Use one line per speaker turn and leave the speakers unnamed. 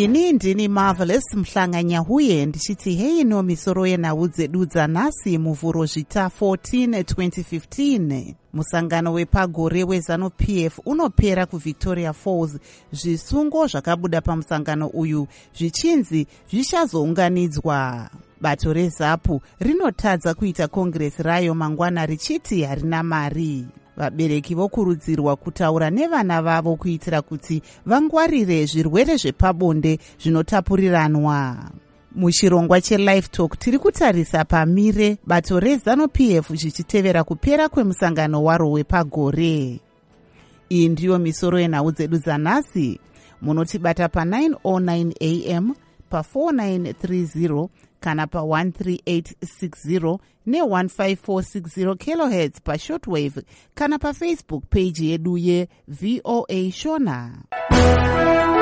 ini ndini Marvelous Mhlanga-Nyahuye ndichiti hei no misoro yenhau dzedu dzanhasi muvhuro zvita 14 2015. Musangano wepagore weZANU-PF unopera kuVictoria Falls. Zvisungo zvakabuda pamusangano uyu zvichinzi zvichazounganidzwa. Bato reZAPU rinotadza kuita kongiresi rayo mangwana richiti harina mari. Vabereki vokurudzirwa kutaura nevana vavo kuitira kuti vangwarire zvirwere zvepabonde zvinotapuriranwa. Muchirongwa cheLive Talk tiri kutarisa pamire bato reZANU-PF zvichitevera kupera kwemusangano waro wepagore. Iyi ndiyo misoro yenhau dzedu dzanhasi. Munotibata pa909 am, pa4930 kana pa13860 ne15460 kHz pashortwave kana paFacebook page yedu yeVOA Shona.